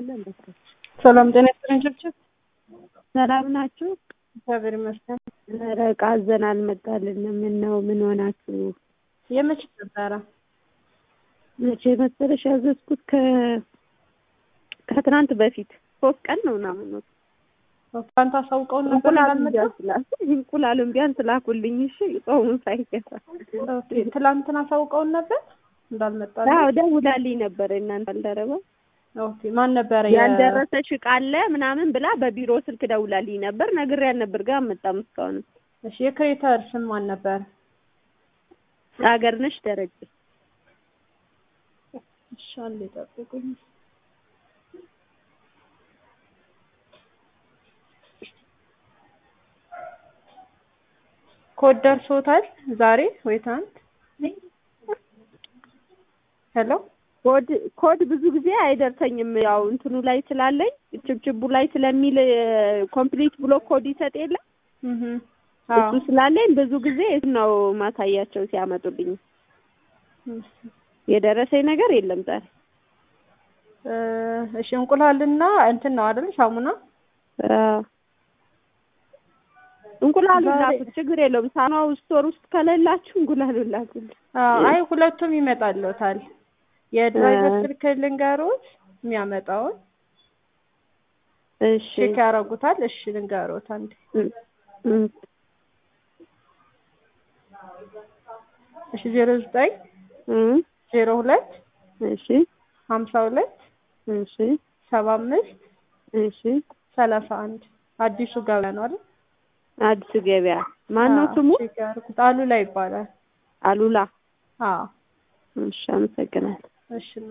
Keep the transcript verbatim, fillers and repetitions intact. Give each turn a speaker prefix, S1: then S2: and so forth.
S1: ሰላም ጤና ይስጥልኝ ጭብጭብ
S2: ሰላም ናችሁ?
S1: እግዚአብሔር ይመስገን።
S2: ረቃ አዘን አልመጣልንም። ምን ነው ምን ሆናችሁ?
S1: የመቼ ነበረ?
S2: መቼ መሰለሽ ያዘዝኩት ከ ከትናንት በፊት ሶስት ቀን ነው ምናምን ነው።
S1: ፋንታ ሳውቀው ነበር እንዳልመጣ
S2: እንቁላሉን ቢያንስ ላኩልኝ። እሺ ጾሙን ሳይገፋ
S1: ኦኬ። ትላንትና ሳውቀው ነበር እንዳልመጣ።
S2: አዎ ደውላልኝ ነበር እናንተ አልደረባ።
S1: ኦኬ ማን ነበር?
S2: ያልደረሰሽ ዕቃ አለ ምናምን ብላ በቢሮ ስልክ ደውላልኝ ነበር። ነግሬያት ነበር ጋር አመጣም እስካሁን።
S1: እሺ የክሬተር ስም ማን ነበር?
S2: አገርነሽ ደረጀ።
S1: እሺ አለ ጠብቁኝ። ኮድ ደርሶታል ዛሬ ወይ ትናንት? ሄሎ
S2: ኮድ ኮድ ብዙ ጊዜ አይደርሰኝም። ያው እንትኑ ላይ ስላለኝ ችብችቡ ላይ ስለሚል ኮምፕሊት ብሎ ኮድ ይሰጥ የለ
S1: እህ
S2: እሱ ስላለኝ ብዙ ጊዜ ነው ማሳያቸው ሲያመጡልኝ። የደረሰኝ ነገር የለም ዛሬ።
S1: እሺ እንቁላልና እንትን ነው አይደል? ሳሙና
S2: አዎ እንቁላሉ ላኩት ችግር የለውም። ሳናው ስቶር ውስጥ ከሌላችሁ እንቁላሉ ላኩት።
S1: አዎ አይ ሁለቱም ይመጣልዎታል። የድራይቨር ስልክ ልንገሮት የሚያመጣውን
S2: እሺ
S1: ቼክ ያረጉታል። እሺ ልንገሮት አንዴ እሺ ዜሮ ዘጠኝ ዜሮ ሁለት
S2: እሺ
S1: ሀምሳ ሁለት
S2: እሺ
S1: ሰባ አምስት
S2: እሺ
S1: ሰላሳ አንድ አዲሱ ገበያ ነው አይደል?
S2: አዲሱ ገበያ ማን ነው ስሙ?
S1: አሉላ ይባላል።
S2: አሉላ።
S1: አዎ
S2: እሺ አመሰግናለሁ።
S1: እሺ